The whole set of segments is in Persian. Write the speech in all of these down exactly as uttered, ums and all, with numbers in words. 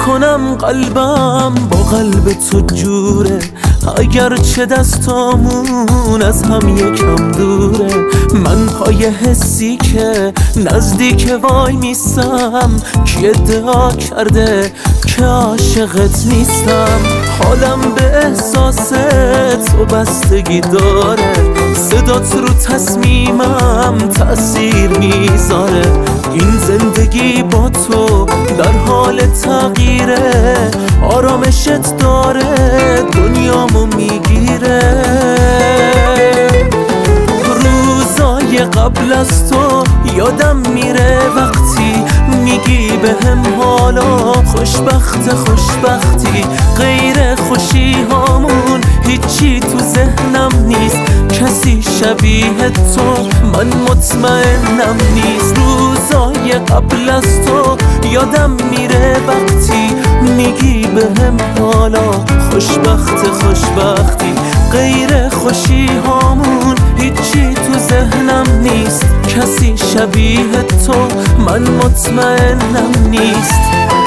میکنم قلبم با قلب تو جوره، اگر چه دستامون از هم یکم دوره. من پای حسی که نزدیک وای میستم، کی ادعا کرده که عاشقت نیستم. حالم به احساس تو بستگی داره، صدات رو تصمیمم تأثیر میذاره. این زندگی با تو در حال تغییره، آرامشت داره دنیامو میگیره. روزای قبل از تو یادم میره وقتی میگی به هم حالا خوشبخت خوشبختی. غیر خوشی هامون هیچی تو ذهنم نیست، کسی شبیه تو من مطمئنم نیست. روزای قبل از تو یادم میره وقتی میگی به هم حالا خوشبخت خوشبختی. غیر خوشی هامون هیچی تو ذهنم نیست، کسی شبیه تو من مطمئنم نیست.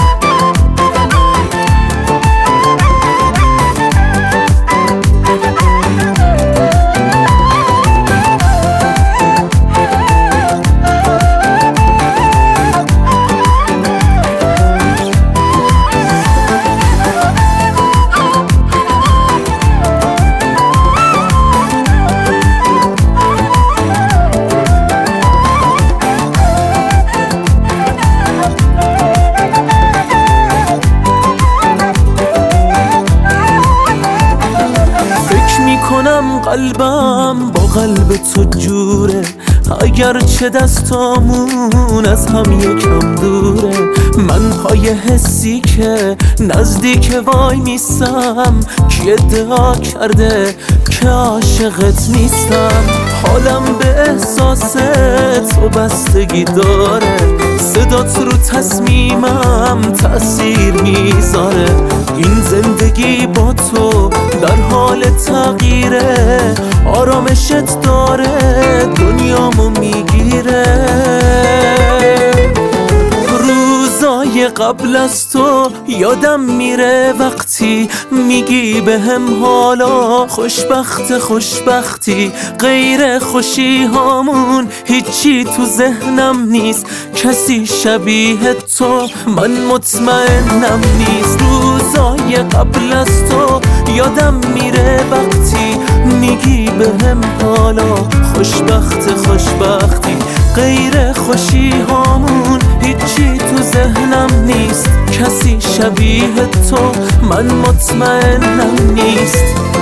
کنم قلبم با قلب تو جوره، اگر چه دستامون از هم یکم دوره. من پای حسی که نزدیک وای میستم، کی ادعا کرده که عاشقت نیستم. حالم به احساس تو بستگی داره، صدات رو تصمیمم تأثیر میذاره. این زندگی با تو در حال تغییره، آرامشت داره دنیامو میگیره. روزای قبل از تو یادم میره وقتی میگی به هم حالا خوشبخت خوشبختی. غیر خوشی هامون هیچی تو ذهنم نیست، کسی شبیه تو من مطمئنم نیست. روزای قبل از تو یادم میره وقتی میگی به هم حالا خوشبخت خوشبختی. غیر خوشی هامون هیچی تو ذهنم نیست، کسی شبیه تو من مطمئنم نیست.